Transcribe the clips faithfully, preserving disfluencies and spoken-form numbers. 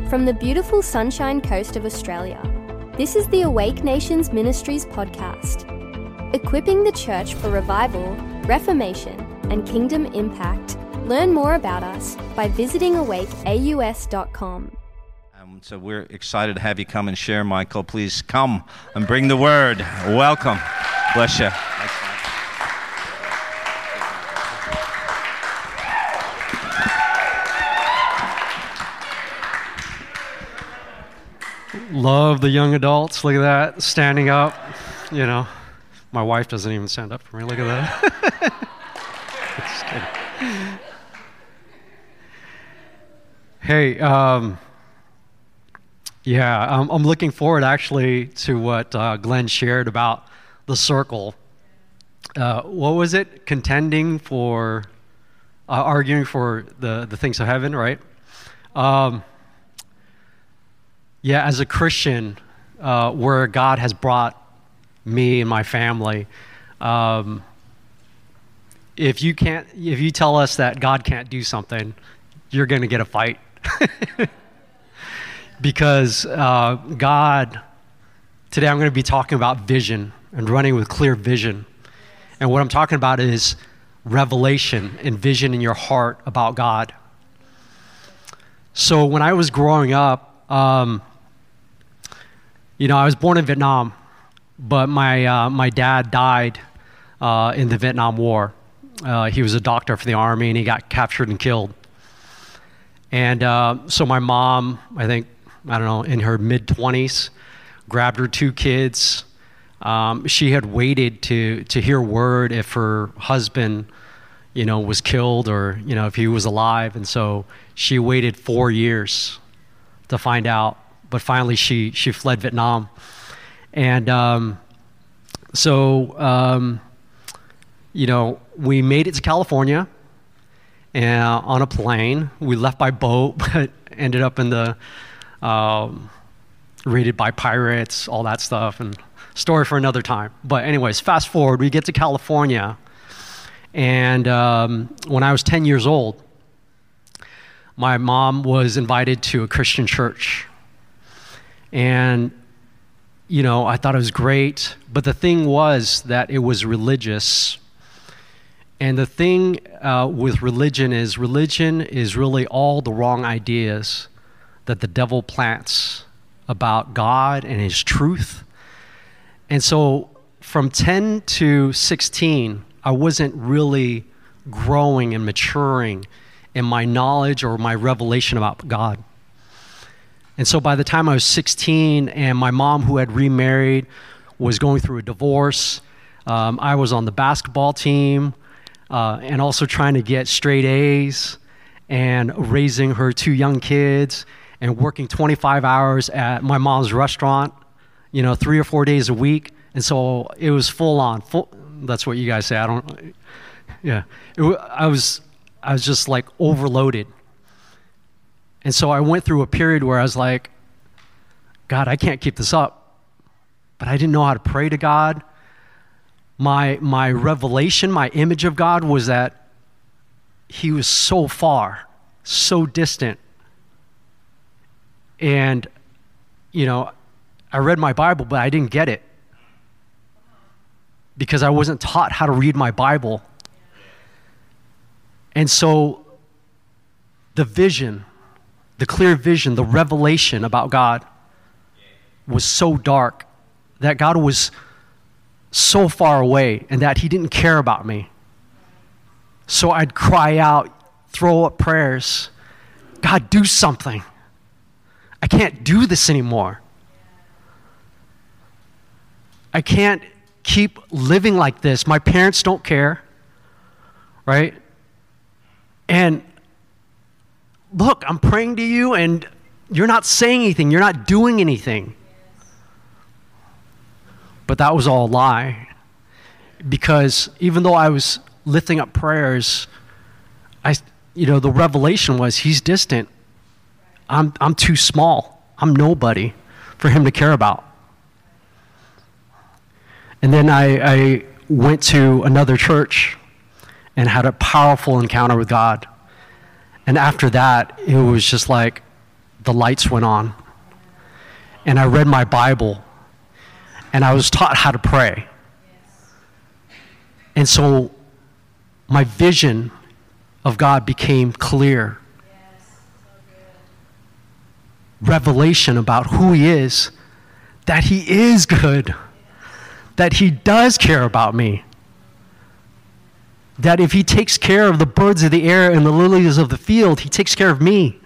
From the beautiful Sunshine Coast of Australia, this is the Awake Nations Ministries podcast, equipping the church for revival, reformation, and kingdom impact. Learn more about us by visiting awake A U S dot com. Um, so we're excited to have you come and share, Michael. Please come and bring the word. Welcome. Bless you. Love the young adults. Look at that, standing up. You know, my wife doesn't even stand up for me. Look at that. Just kidding. Hey, um, yeah, I'm, I'm looking forward actually to what uh, Glenn shared about the circle. Uh, what was it? Contending for, uh, arguing for the, the things of heaven, right? Um, Yeah, as a Christian, uh, where God has brought me and my family, um, if you can't, if you tell us that God can't do something, you're going to get a fight, because uh, God. Today, I'm going to be talking about vision and running with clear vision, and what I'm talking about is revelation and vision in your heart about God. So when I was growing up. Um, You know, I was born in Vietnam, but my uh, my dad died uh, in the Vietnam War. Uh, he was a doctor for the Army, and he got captured and killed. And uh, so my mom, I think, I don't know, in her mid-twenties, grabbed her two kids. Um, she had waited to to hear word if her husband, you know, was killed or, you know, if he was alive. And so she waited four years to find out. But finally, she she fled Vietnam, and um, so um, you know we made it to California, and uh, on a plane. We left by boat, but ended up in the um, raided by pirates, all that stuff, and story for another time. But anyways, fast forward, we get to California, and um, when I was ten years old, my mom was invited to a Christian church. And, you know, I thought it was great, but the thing was that it was religious. And the thing uh, with religion is religion is really all the wrong ideas that the devil plants about God and his truth. And so from ten to sixteen, I wasn't really growing and maturing in my knowledge or my revelation about God. And so by the time I was sixteen and my mom, who had remarried, was going through a divorce, um, I was on the basketball team uh, and also trying to get straight A's and raising her two young kids and working twenty-five hours at my mom's restaurant, you know, three or four days a week. And so it was full on. Full, that's what you guys say. I don't, yeah. It, I was, I was just like overloaded. And so I went through a period where I was like, God, I can't keep this up. But I didn't know how to pray to God. My my revelation, my image of God was that he was so far, so distant. And, you know, I read my Bible, but I didn't get it. Because I wasn't taught how to read my Bible. And so the vision, the clear vision, the revelation about God was so dark that God was so far away and that he didn't care about me. So I'd cry out, throw up prayers, God, do something. I can't do this anymore. I can't keep living like this. My parents don't care, right? And look, I'm praying to you and you're not saying anything. You're not doing anything. But that was all a lie. Because even though I was lifting up prayers, I, you know, the revelation was he's distant. I'm, I'm too small. I'm nobody for him to care about. And then I, I went to another church and had a powerful encounter with God. And after that, it was just like, the lights went on, and I read my Bible, and I was taught how to pray. And so my vision of God became clear. Revelation about who he is, that he is good, that he does care about me, that if he takes care of the birds of the air and the lilies of the field, he takes care of me.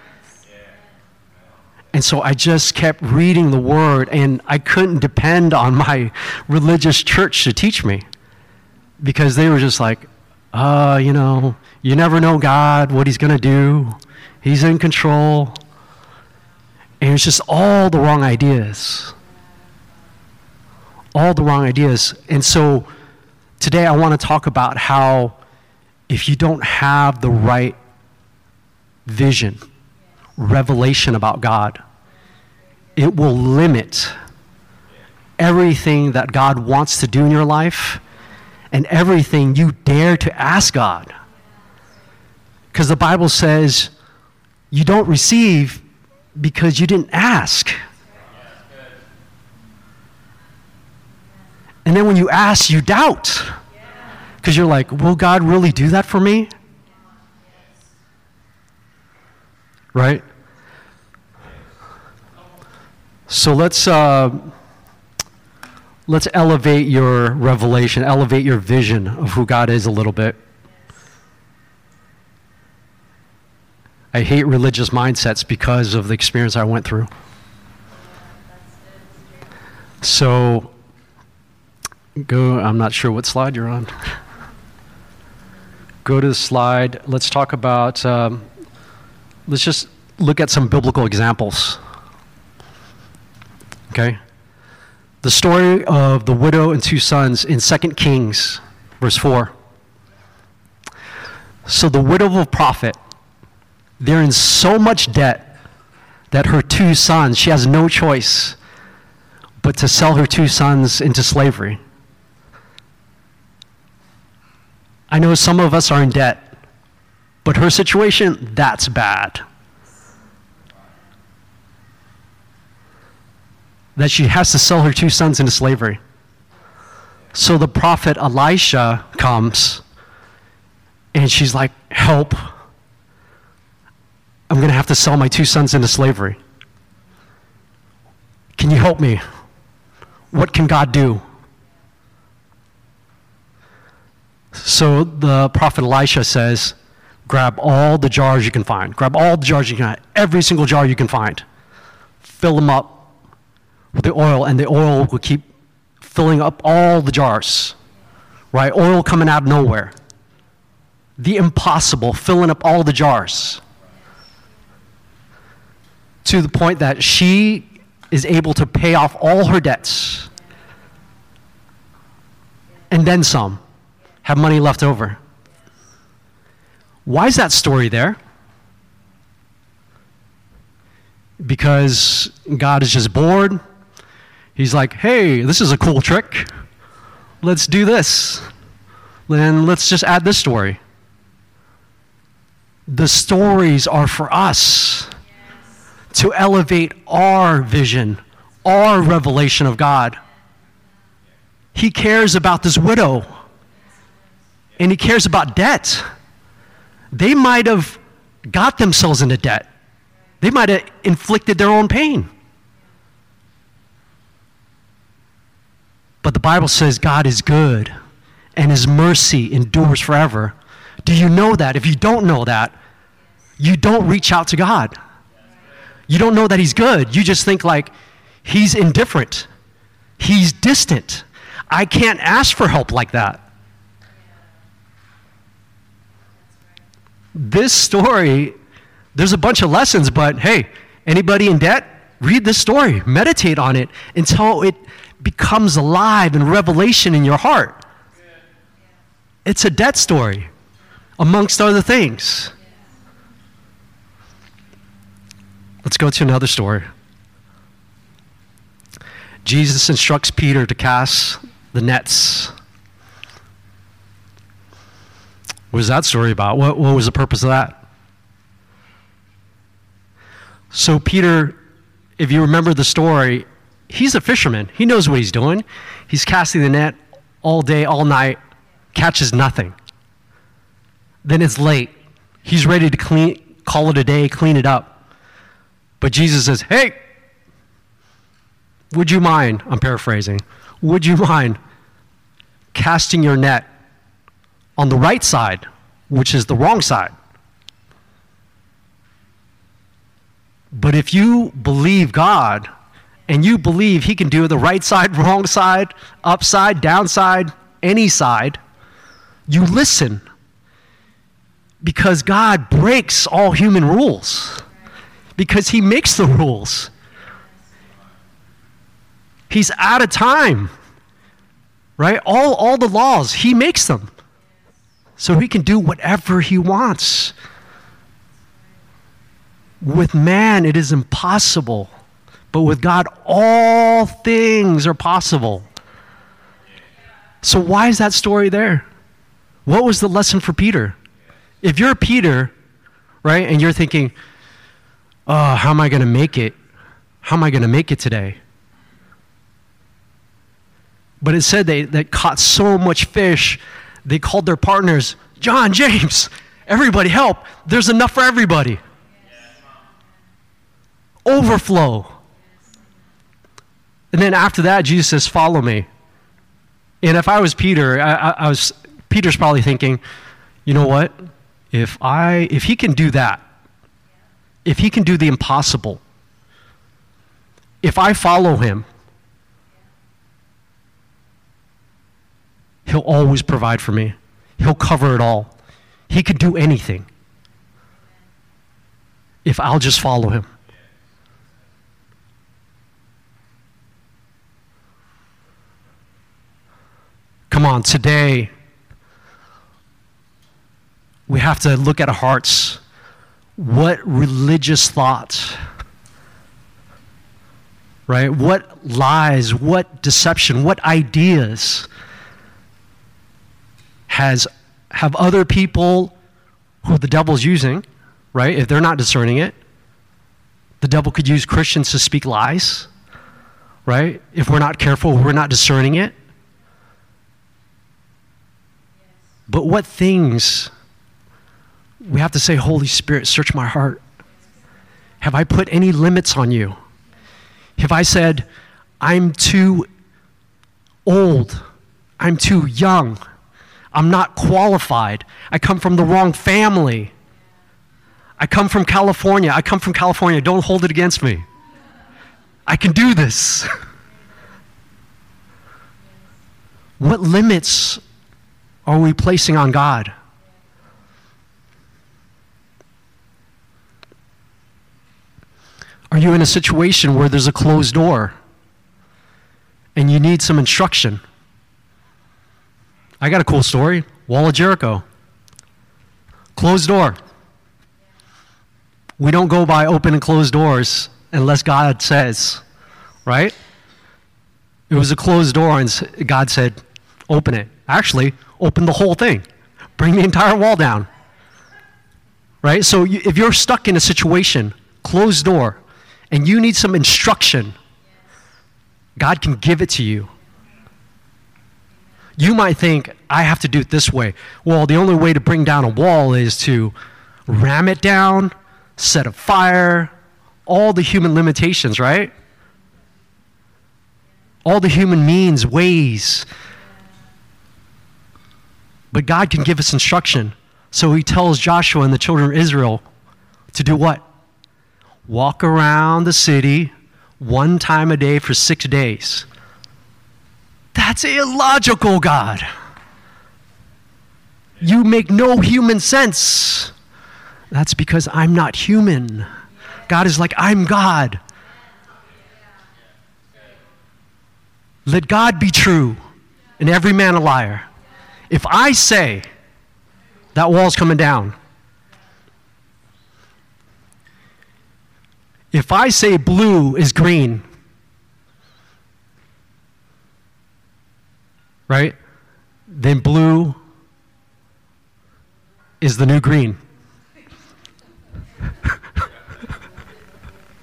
And so I just kept reading the word, and I couldn't depend on my religious church to teach me, because they were just like, uh, you know, you never know God, what he's going to do. He's in control. And it's just all the wrong ideas. All the wrong ideas. And so today I want to talk about how if you don't have the right vision, revelation about God, it will limit everything that God wants to do in your life and everything you dare to ask God. Because the Bible says you don't receive because you didn't ask. And then when you ask, you doubt. Because you're like, will God really do that for me? Right? So let's uh, let's elevate your revelation, elevate your vision of who God is a little bit. I hate religious mindsets because of the experience I went through. So, go, I'm not sure what slide you're on. Go to the slide. Let's talk about, um, let's just look at some biblical examples. Okay? The story of the widow and two sons in Second Kings, verse four. So the widow of a prophet, they're in so much debt that her two sons, she has no choice but to sell her two sons into slavery. I know some of us are in debt, but her situation, that's bad. That she has to sell her two sons into slavery. So the prophet Elisha comes, and she's like, help. I'm going to have to sell my two sons into slavery. Can you help me? What can God do? So the prophet Elisha says, grab all the jars you can find. Grab all the jars you can find. Every single jar you can find. Fill them up with the oil, and the oil will keep filling up all the jars. Right? Oil coming out of nowhere. The impossible, filling up all the jars. To the point that she is able to pay off all her debts. And then some. Have money left over. Why is that story there? Because God is just bored. He's like, hey, this is a cool trick. Let's do this. Then let's just add this story. The stories are for us. To elevate our vision, our revelation of God. He cares about this widow. And he cares about debt. They might have got themselves into debt. They might have inflicted their own pain. But the Bible says God is good and his mercy endures forever. Do you know that? If you don't know that, you don't reach out to God. You don't know that he's good. You just think like he's indifferent. He's distant. I can't ask for help like that. This story, there's a bunch of lessons, but hey, anybody in debt, read this story. Meditate on it until it becomes alive and revelation in your heart. It's a debt story, amongst other things. Let's go to another story. Jesus instructs Peter to cast the nets. What was that story about? What, what was the purpose of that? So Peter, if you remember the story, he's a fisherman. He knows what he's doing. He's casting the net all day, all night, catches nothing. Then it's late. He's ready to clean, call it a day, clean it up. But Jesus says, hey, would you mind, I'm paraphrasing, would you mind casting your net on the right side, which is the wrong side? But if you believe God, and you believe he can do the right side, wrong side, upside, downside, any side, you listen. Because God breaks all human rules. Because he makes the rules. He's out of time. Right? All, all the laws, he makes them. So he can do whatever he wants. With man, it is impossible. But with God, all things are possible. So why is that story there? What was the lesson for Peter? If you're Peter, right, and you're thinking, oh, how am I going to make it? How am I going to make it today? But it said they, they caught so much fish, they called their partners, John, James, everybody help. There's enough for everybody. Overflow. And then after that, Jesus says, follow me. And if I was Peter, I, I, I was Peter's probably thinking, you know what? If I, if he can do that, if he can do the impossible, if I follow him, he'll always provide for me. He'll cover it all. He could do anything if I'll just follow him. Come on, today, we have to look at our hearts. What religious thoughts, right? What lies, what deception, what ideas has have other people who the devil's using, right? If they're not discerning it, the devil could use Christians to speak lies, right? If we're not careful, we're not discerning it. But what things, we have to say, Holy Spirit, search my heart. Have I put any limits on you? Have I said, I'm too old, I'm too young, I'm not qualified, I come from the wrong family, I come from California, I come from California, don't hold it against me. I can do this. What limits are we placing on God? Are you in a situation where there's a closed door and you need some instruction? I got a cool story. Wall of Jericho. Closed door. We don't go by open and closed doors unless God says, right? It was a closed door and God said, open it. Actually, open the whole thing. Bring the entire wall down. Right? So you, if you're stuck in a situation, closed door, and you need some instruction, God can give it to you. You might think, I have to do it this way. Well, the only way to bring down a wall is to ram it down, set a fire, all the human limitations, right? All the human means, ways. But God can give us instruction. So he tells Joshua and the children of Israel to do what? Walk around the city one time a day for six days. That's illogical, God. You make no human sense. That's because I'm not human. God is like, I'm God. Let God be true and every man a liar. If I say that wall's coming down, if I say blue is green, right, then blue is the new green.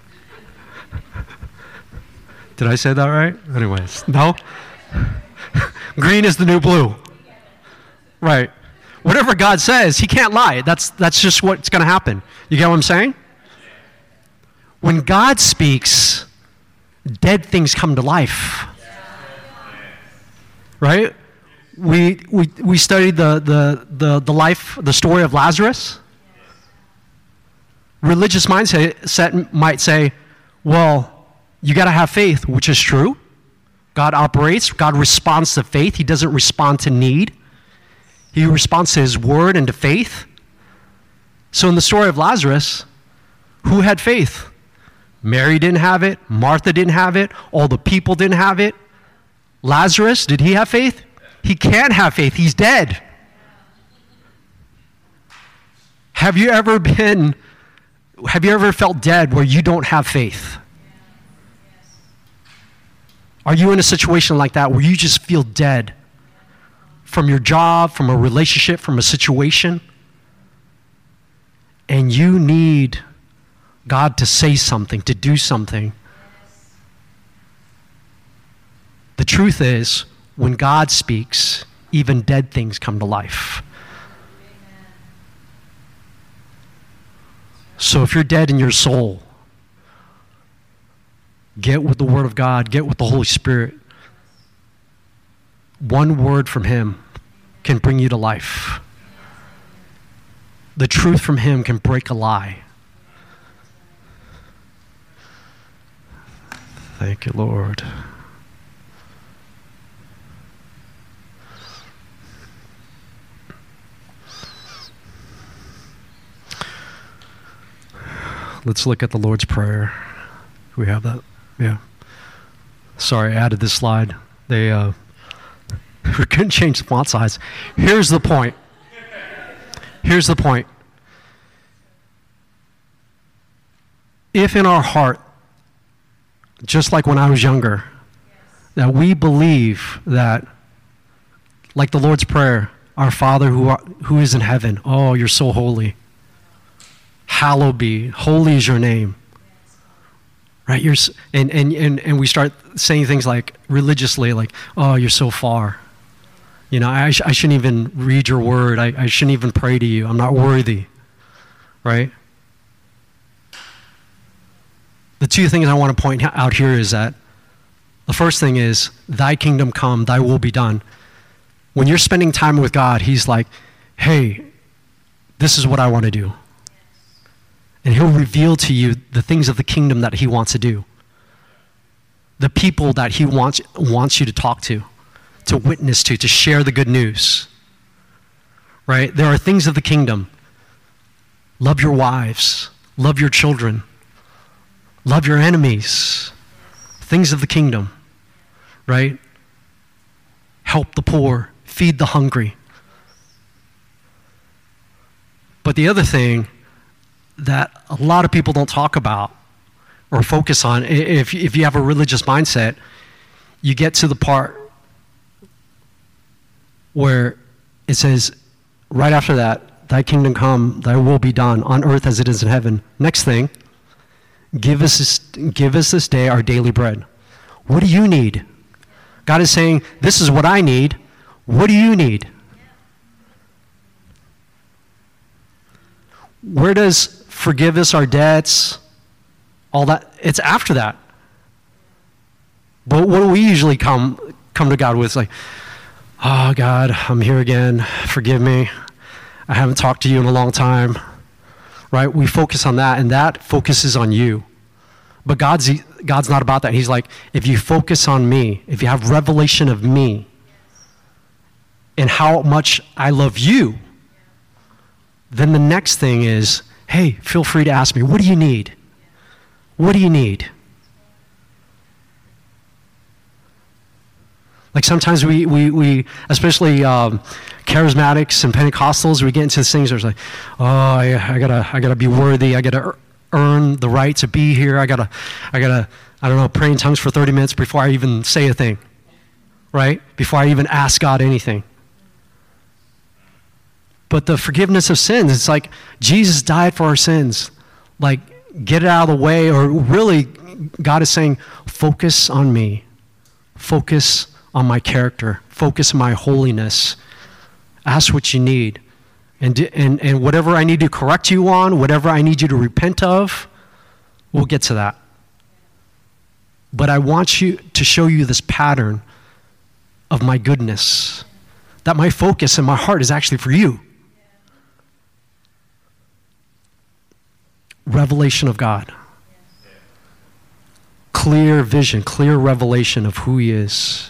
Did I say that right? Anyways, no? Green is the new blue. Right. Whatever God says, he can't lie. That's, that's just what's going to happen. You get what I'm saying? When God speaks, dead things come to life. Right? We, we, we studied the, the, the, the life, the story of Lazarus. Religious mindset might say, well, you got to have faith, which is true. God operates. God responds to faith. He doesn't respond to need. He responds to his word and to faith. So in the story of Lazarus, who had faith? Mary didn't have it. Martha didn't have it. All the people didn't have it. Lazarus, did he have faith? He can't have faith. He's dead. Have you ever been, have you ever felt dead where you don't have faith? Are you in a situation like that where you just feel dead? From your job, from a relationship, from a situation, and you need God to say something, to do something. The truth is, when God speaks, even dead things come to life. So if you're dead in your soul, get with the Word of God, get with the Holy Spirit. One word from him can bring you to life. The truth from him can break a lie. Thank you, Lord. Let's look at the Lord's Prayer. We have that? Yeah. Sorry, I added this slide. They, uh, we couldn't change the font size. Here's the point. Here's the point. If in our heart, just like when I was younger, that we believe that, like the Lord's Prayer, our Father who, are, who is in heaven, oh, you're so holy. Hallowed be, holy is your name. Right? You're, and, and, and, and we start saying things like, religiously, like, oh, you're so far. You know, I, sh- I shouldn't even read your word. I, I shouldn't even pray to you. I'm not worthy. Right? The two things I want to point out here is that the first thing is, thy kingdom come, thy will be done. When you're spending time with God, he's like, hey, this is what I want to do. And he'll reveal to you the things of the kingdom that he wants to do. The people that he wants, wants you to talk to, to witness to, to share the good news. Right? There are things of the kingdom. Love your wives. Love your children. Love your enemies. Things of the kingdom. Right? Help the poor. Feed the hungry. But the other thing that a lot of people don't talk about or focus on, if, if you have a religious mindset, you get to the part where it says, right after that, thy kingdom come, thy will be done on earth as it is in heaven. Next thing, give us this, give us this day our daily bread. What do you need? God is saying, this is what I need. What do you need? Where does forgive us our debts, all that, it's after that. But what do we usually come come to God with? It's like, oh, God, I'm here again. Forgive me. I haven't talked to you in a long time. Right? We focus on that, and that focuses on you. But God's, God's not about that. He's like, if you focus on me, if you have revelation of me and how much I love you, then the next thing is, hey, feel free to ask me, what do you need? What do you need? Like sometimes we, we, we especially um, charismatics and Pentecostals, we get into these things where it's like, oh, I, I gotta, I gotta be worthy. I gotta earn the right to be here. I gotta, I gotta, I don't know, pray in tongues for thirty minutes before I even say a thing, right? Before I even ask God anything. But the forgiveness of sins, it's like Jesus died for our sins. Like, get it out of the way, or really, saying, God is saying, focus on me. Focus on my character. Focus on my holiness. Ask what you need. And, and, and whatever I need to correct you on, whatever I need you to repent of, we'll get to that. But I want you to show you this pattern of my goodness, that my focus and my heart is actually for you. Revelation of God. Clear vision, clear revelation of who he is.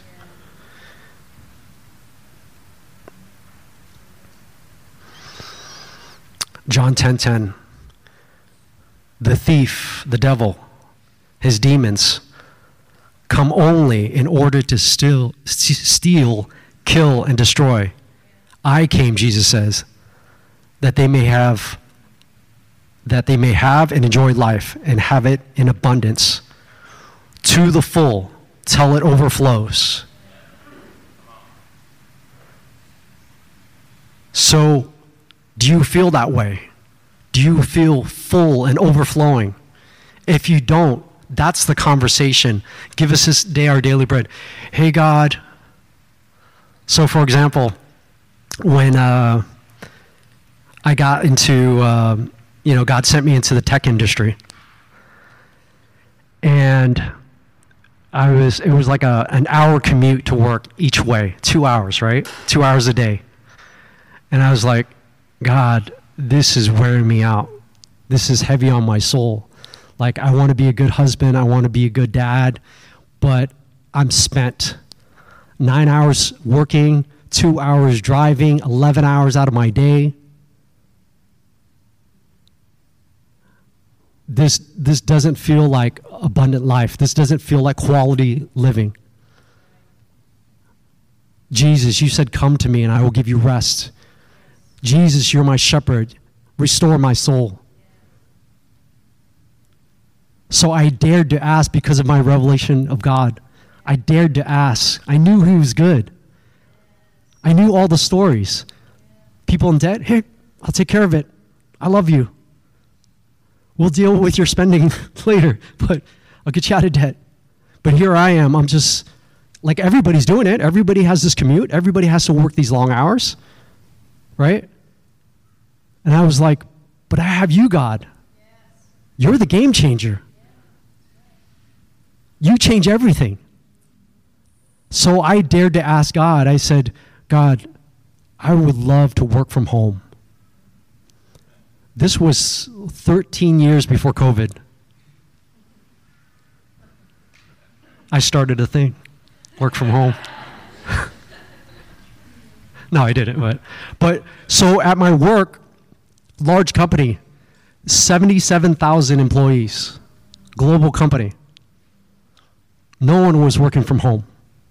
John ten ten. The thief, the devil, his demons, come only in order to steal, steal, kill, and destroy. I came, Jesus says, that they may have that they may have and enjoy life and have it in abundance to the full till it overflows. So, do you feel that way? Do you feel full and overflowing? If you don't, that's the conversation. Give us this day our daily bread. Hey, God. So, for example, when uh, I got into, uh, you know, God sent me into the tech industry. And I was, it was like a, an hour commute to work each way, two hours, right? Two hours a day. And I was like, God, this is wearing me out. This is heavy on my soul. Like, I want to be a good husband. I want to be a good dad, but I'm spent. Nine hours working, two hours driving, eleven hours out of my day. This, this doesn't feel like abundant life. This doesn't feel like quality living. Jesus, you said, come to me and I will give you rest. Jesus, you're my shepherd. Restore my soul. So I dared to ask because of my revelation of God. I dared to ask. I knew he was good. I knew all the stories. People in debt, hey, I'll take care of it. I love you. We'll deal with your spending later, but I'll get you out of debt. But here I am. I'm just, like, everybody's doing it. Everybody has this commute. Everybody has to work these long hours, right? And I was like, but I have you, God. You're the game changer. You change everything. So I dared to ask God. I said, God, I would love to work from home. This was thirteen years before COVID. I started a thing, work from home. No, I didn't, but, but so at my work, large company, seventy-seven thousand employees, global company. No one was working from home.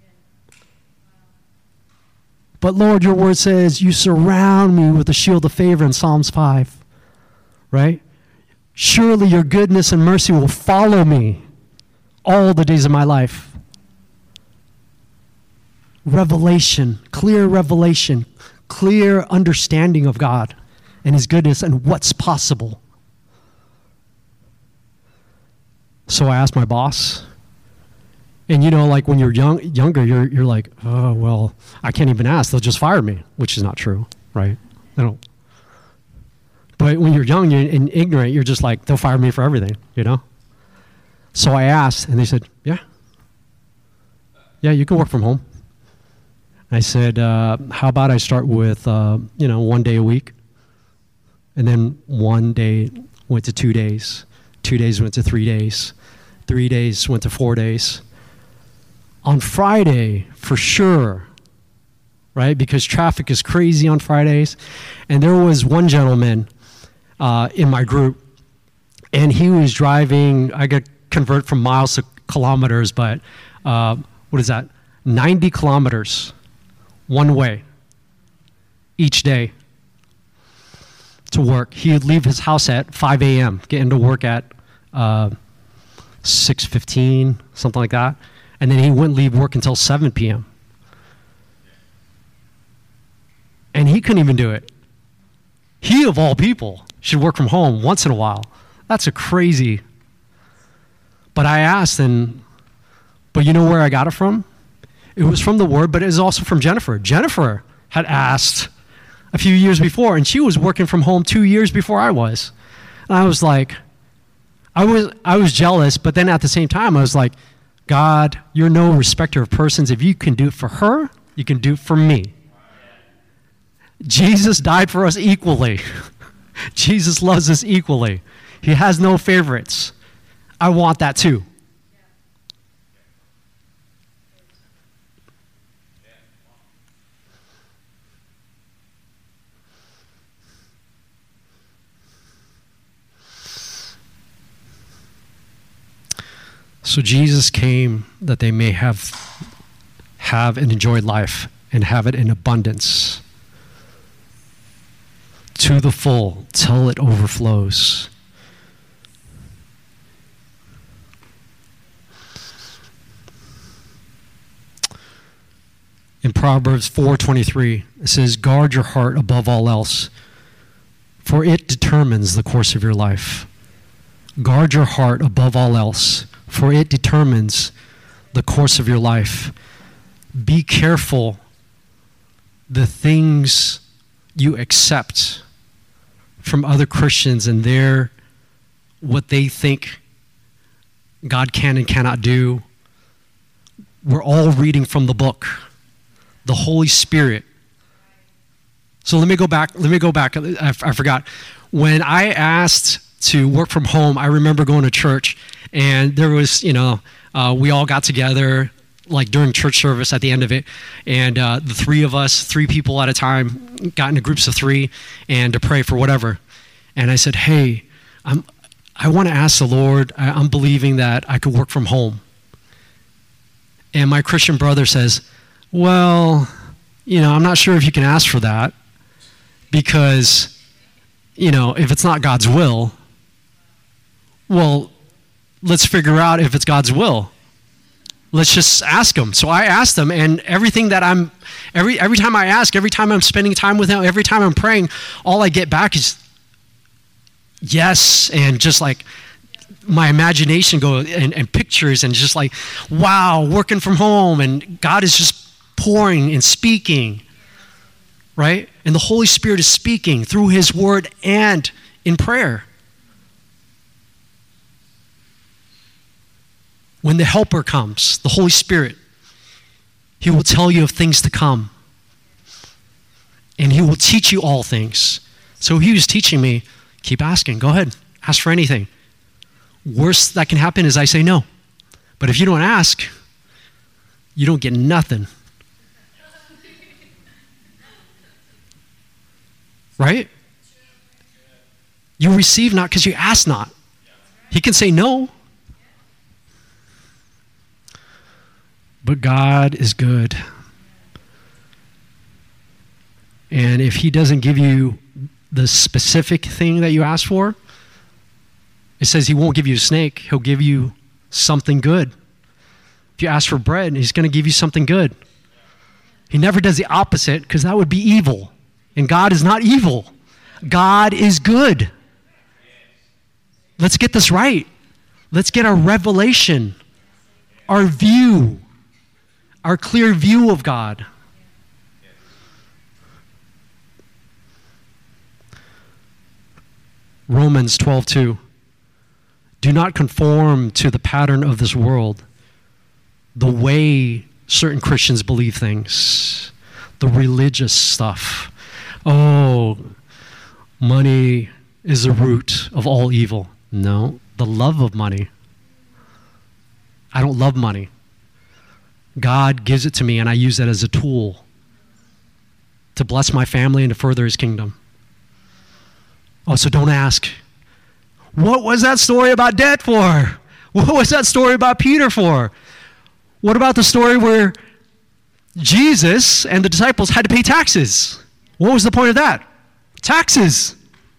But Lord, your word says, you surround me with a shield of favor in Psalms five, right? Surely your goodness and mercy will follow me all the days of my life. Revelation, clear revelation, clear understanding of God and his goodness and what's possible. So I asked my boss, and you know, like when you're young, younger, you're you're like, oh well, I can't even ask; they'll just fire me, which is not true, right? They don't. But when you're young and ignorant, you're just like, they'll fire me for everything, you know. So I asked, and they said, yeah, yeah, you can work from home. I said, uh, how about I start with, uh, you know, one day a week, and then one day went to two days, two days went to three days, three days went to four days. On Friday, for sure, right? Because traffic is crazy on Fridays. And there was one gentleman uh, in my group, and he was driving, I got convert from miles to kilometers, but uh, what is that? ninety kilometers one way each day to work. He would leave his house at five a.m., get into work at uh, six fifteen, something like that. And then he wouldn't leave work until seven p.m. And he couldn't even do it. He, of all people, should work from home once in a while. That's a crazy. But I asked, and, but you know where I got it from? It was from the Word, but it was also from Jennifer. Jennifer had asked a few years before, and she was working from home two years before I was. And I was like, I was I was jealous, but then at the same time, I was like, God, you're no respecter of persons. If you can do it for her, you can do it for me. Jesus died for us equally. Jesus loves us equally. He has no favorites. I want that too. So Jesus came that they may have have and enjoy life and have it in abundance to the full till it overflows. In Proverbs four twenty-three, it says, guard your heart above all else, for it determines the course of your life. Guard your heart above all else, for it determines the course of your life. Be careful the things you accept from other Christians and their what they think God can and cannot do. We're all reading from the book, the Holy Spirit. So let me go back. Let me go back. I, I forgot. When I asked to work from home, I remember going to church, and there was, you know, uh, we all got together, like during church service at the end of it, and uh, the three of us, three people at a time, got into groups of three, and to pray for whatever. And I said, hey, I'm, I want to ask the Lord, I, I'm believing that I could work from home. And my Christian brother says, well, you know, I'm not sure if you can ask for that, because, you know, if it's not God's will, well, let's figure out if it's God's will. Let's just ask him. So I asked him, and everything that I'm, every every time I ask, every time I'm spending time with him, every time I'm praying, all I get back is yes, and just like my imagination go and, and pictures, and just like, wow, working from home, and God is just pouring and speaking, right? And the Holy Spirit is speaking through his word and in prayer. When the helper comes, the Holy Spirit, he will tell you of things to come. And he will teach you all things. So he was teaching me, keep asking, go ahead, ask for anything. Worst that can happen is I say no. But if you don't ask, you don't get nothing. Right? You receive not because you ask not. He can say no. But God is good. And if he doesn't give you the specific thing that you asked for, it says he won't give you a snake. He'll give you something good. If you ask for bread, he's going to give you something good. He never does the opposite, because that would be evil. And God is not evil. God is good. Let's get this right. Let's get our revelation, our view, our clear view of God. Romans twelve two. Do not conform to the pattern of this world, the way certain Christians believe things, the religious stuff. Oh, money is the root of all evil. No, the love of money. I don't love money. God gives it to me, and I use that as a tool to bless my family and to further his kingdom. Oh, so don't ask, what was that story about debt for? What was that story about Peter for? What about the story where Jesus and the disciples had to pay taxes? What was the point of that? Taxes.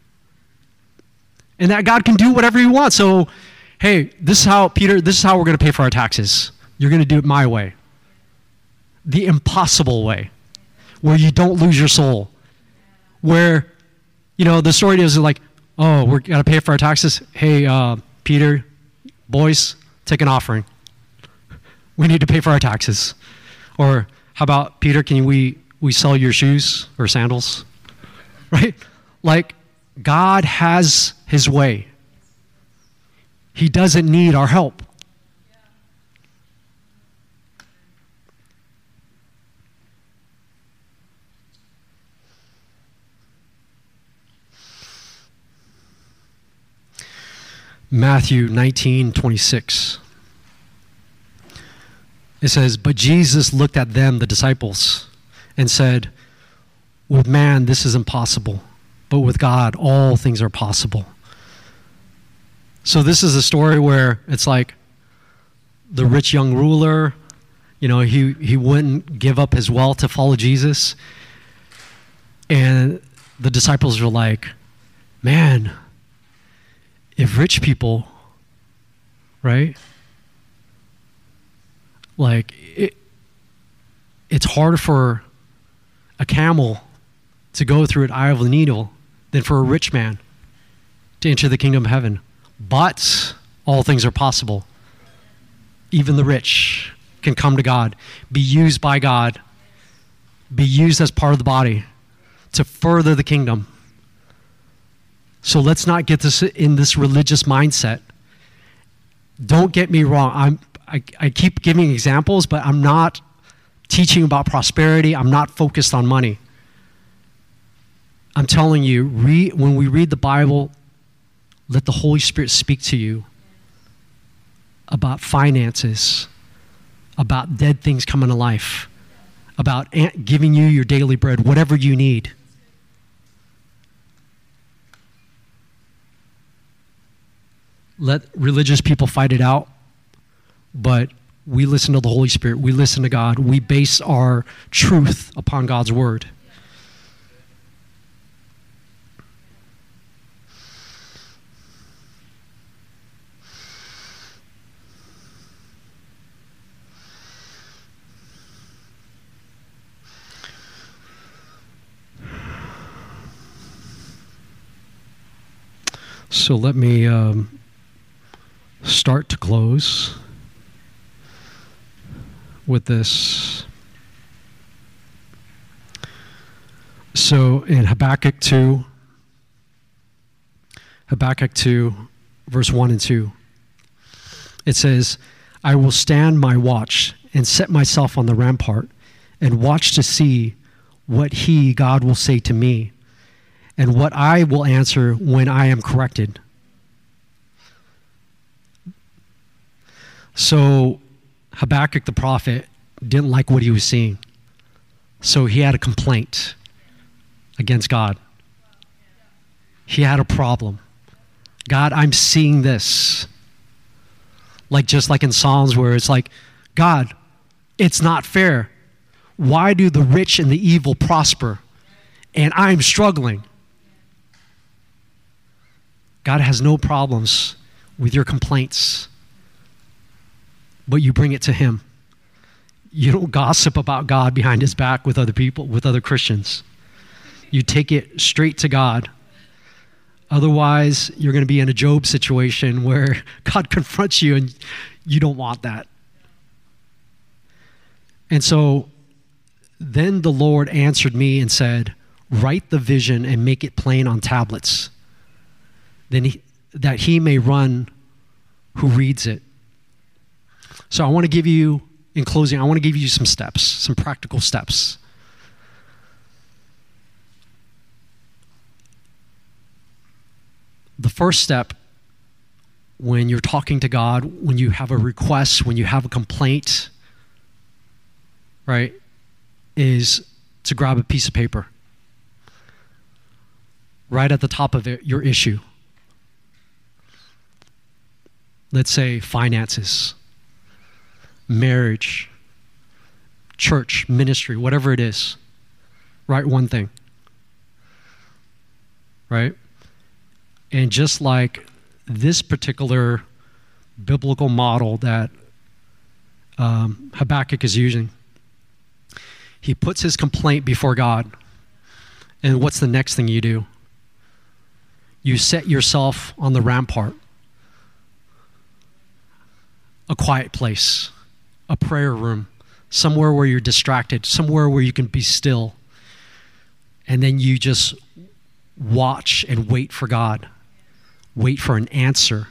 And that God can do whatever he wants. So, hey, this is how, Peter, this is how we're going to pay for our taxes. You're going to do it my way. The impossible way, where you don't lose your soul. Where, you know, the story is like, oh, we're got to pay for our taxes. Hey, uh, Peter, boys, take an offering. We need to pay for our taxes. Or how about, Peter, can we, we sell your shoes or sandals? Right? Like, God has his way. He doesn't need our help. Matthew nineteen twenty-six. It says, but Jesus looked at them, the disciples, and said, with man this is impossible, but with God all things are possible. So this is a story where it's like the rich young ruler, you know, he, he wouldn't give up his wealth to follow Jesus. And the disciples were like, man, if rich people, right, like it, it's harder for a camel to go through an eye of a needle than for a rich man to enter the kingdom of heaven. But all things are possible. Even the rich can come to God, be used by God, be used as part of the body to further the kingdom. So let's not get this in this religious mindset. Don't get me wrong. I'm, I, I keep giving examples, but I'm not teaching about prosperity. I'm not focused on money. I'm telling you, read, when we read the Bible, let the Holy Spirit speak to you about finances, about dead things coming to life, about giving you your daily bread, whatever you need. Let religious people fight it out, but we listen to the Holy Spirit. We listen to God. We base our truth upon God's word. So let me um, start to close with this. So in Habakkuk two, Habakkuk two, verse one and two, it says, I will stand my watch and set myself on the rampart and watch to see what he, God, will say to me, and what I will answer when I am corrected. So Habakkuk the prophet didn't like what he was seeing. So he had a complaint against God. He had a problem. God, I'm seeing this. Like just like in Psalms where it's like, God, it's not fair. Why do the rich and the evil prosper? And I'm struggling. God has no problems with your complaints, but you bring it to him. You don't gossip about God behind his back with other people, with other Christians. You take it straight to God. Otherwise, you're going to be in a Job situation where God confronts you and you don't want that. And so then the Lord answered me and said, write the vision and make it plain on tablets, then he, that he may run who reads it. So I want to give you, in closing, I want to give you some steps, some practical steps. The first step, when you're talking to God, when you have a request, when you have a complaint, right, is to grab a piece of paper. Right at the top of it, your issue. Let's say finances, marriage, church, ministry, whatever it is. Write one thing. Right? And just like this particular biblical model that um, Habakkuk is using, he puts his complaint before God. And what's the next thing you do? You set yourself on the rampart. a quiet place, a prayer room, somewhere where you're distracted, somewhere where you can be still. And then you just watch and wait for God, wait for an answer.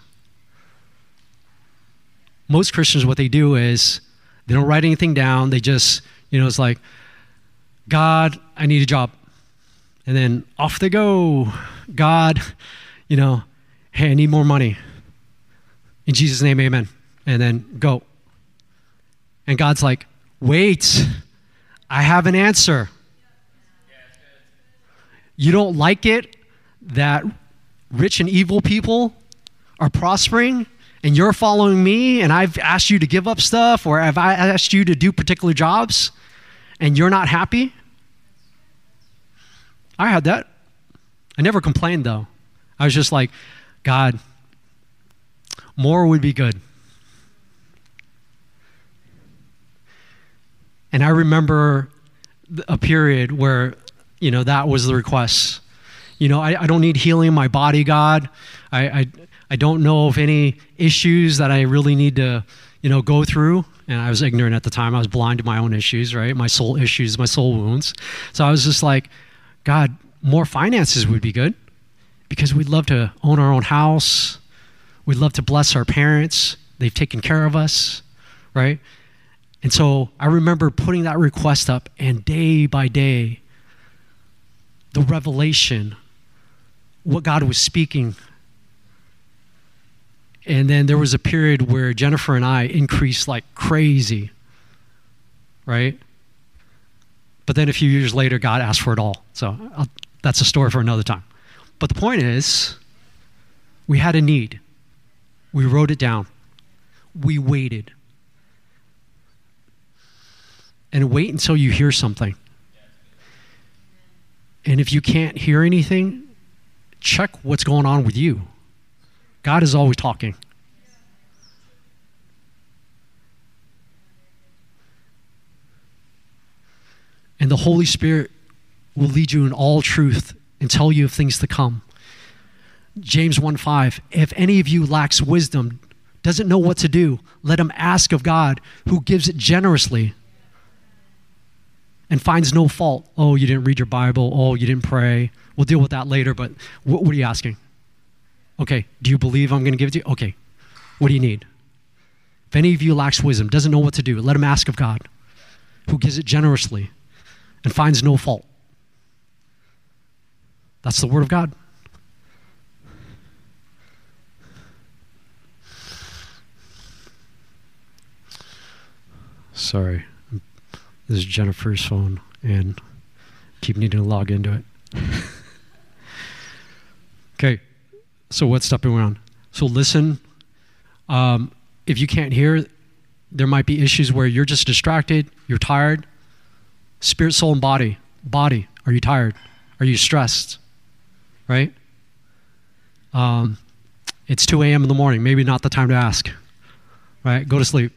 Most Christians, what they do is they don't write anything down. They just, you know, it's like, God, I need a job. And then off they go. God, you know, hey, I need more money. In Jesus' name, amen. And then go. And God's like, wait, I have an answer. You don't like it that rich and evil people are prospering and you're following me and I've asked you to give up stuff or have I asked you to do particular jobs and you're not happy? I had that. I never complained though. I was just like, God, more would be good. And I remember a period where, you know, that was the request. You know, I, I don't need healing in my body, God. I, I I don't know of any issues that I really need to, you know, go through. And I was ignorant at the time. I was blind to my own issues, right? My soul issues, my soul wounds. So I was just like, God, more finances would be good because we'd love to own our own house. We'd love to bless our parents. They've taken care of us, right? And so I remember putting that request up, and day by day, the revelation, what God was speaking. And then there was a period where Jennifer and I increased like crazy, right? But then a few years later, God asked for it all. So I'll, that's a story for another time. But the point is, we had a need. We wrote it down. We waited. And wait until you hear something. And if you can't hear anything, check what's going on with you. God is always talking. And the Holy Spirit will lead you in all truth and tell you of things to come. James one five, if any of you lacks wisdom, doesn't know what to do, let him ask of God, who gives it generously and finds no fault. Oh, you didn't read your Bible. Oh, you didn't pray. We'll deal with that later, but what, what are you asking? Okay, do you believe I'm going to give it to you? Okay, what do you need? If any of you lacks wisdom, doesn't know what to do, let him ask of God, who gives it generously and finds no fault. That's the word of God. Sorry. This is Jennifer's phone, and keep needing to log into it. Okay, so what's stepping around? So listen. Um, if you can't hear, there might be issues where you're just distracted, you're tired. Spirit, soul, and body. Body, are you tired? Are you stressed? Right? Um, it's two a.m. in the morning. Maybe not the time to ask. Right? Go to sleep.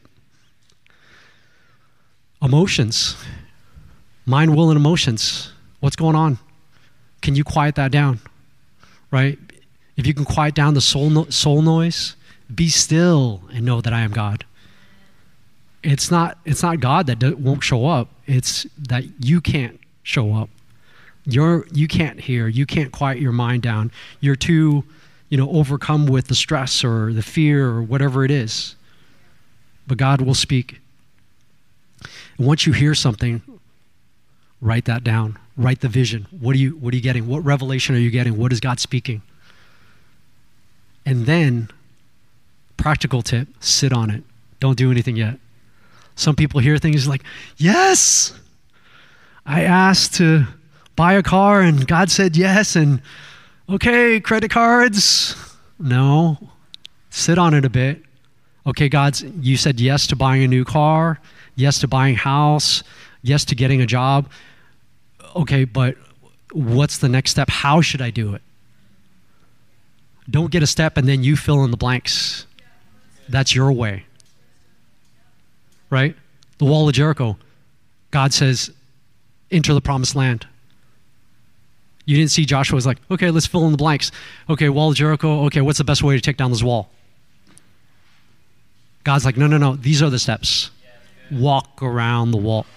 Emotions, mind, will, and emotions. What's going on? Can you quiet that down? Right? If you can quiet down the soul no- soul noise, be still and know that I am God. It's not it's not God that do- won't show up. It's that you can't show up. You're you can't hear. You can't quiet your mind down. You're too, you know, overcome with the stress or the fear or whatever it is. But God will speak. And once you hear something, write that down. Write the vision. What are you what are you getting? What revelation are you getting? What is God speaking? And then, practical tip, sit on it. Don't do anything yet. Some people hear things like, yes, I asked to buy a car and God said yes, and okay, credit cards. No, sit on it a bit. Okay, God, you said yes to buying a new car, yes to buying a house, yes to getting a job. Okay, but what's the next step? How should I do it? Don't get a step and then you fill in the blanks. That's your way. Right? The wall of Jericho. God says, enter the promised land. You didn't see Joshua was like, okay, let's fill in the blanks. Okay, wall of Jericho. Okay, what's the best way to take down this wall? God's like, no, no, no, these are the steps. Walk around the wall.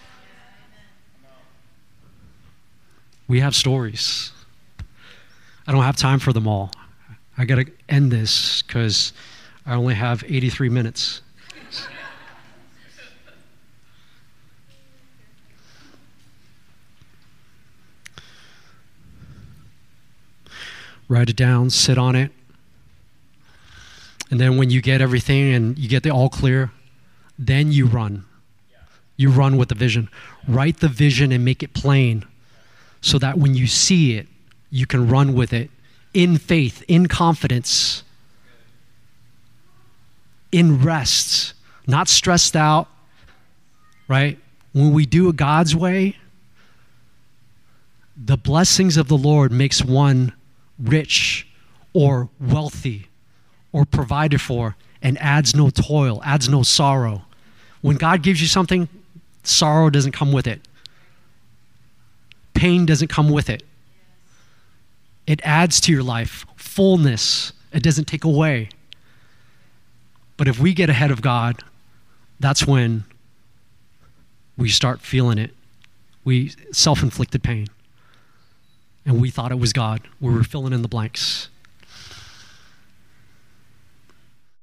We have stories. I don't have time for them all. I got to end this because I only have eighty-three minutes. Write it down, sit on it. And then when you get everything and you get the all clear, then you run. You run with the vision. Write the vision and make it plain so that when you see it, you can run with it in faith, in confidence, in rest, not stressed out, right? When we do it God's way, the blessings of the Lord makes one rich or wealthy or provided for and adds no toil, adds no sorrow. When God gives you something, sorrow doesn't come with it. Pain doesn't come with it. It adds to your life fullness. It doesn't take away. But if we get ahead of God, that's when we start feeling it. We self-inflicted pain. And we thought it was God. We were filling in the blanks.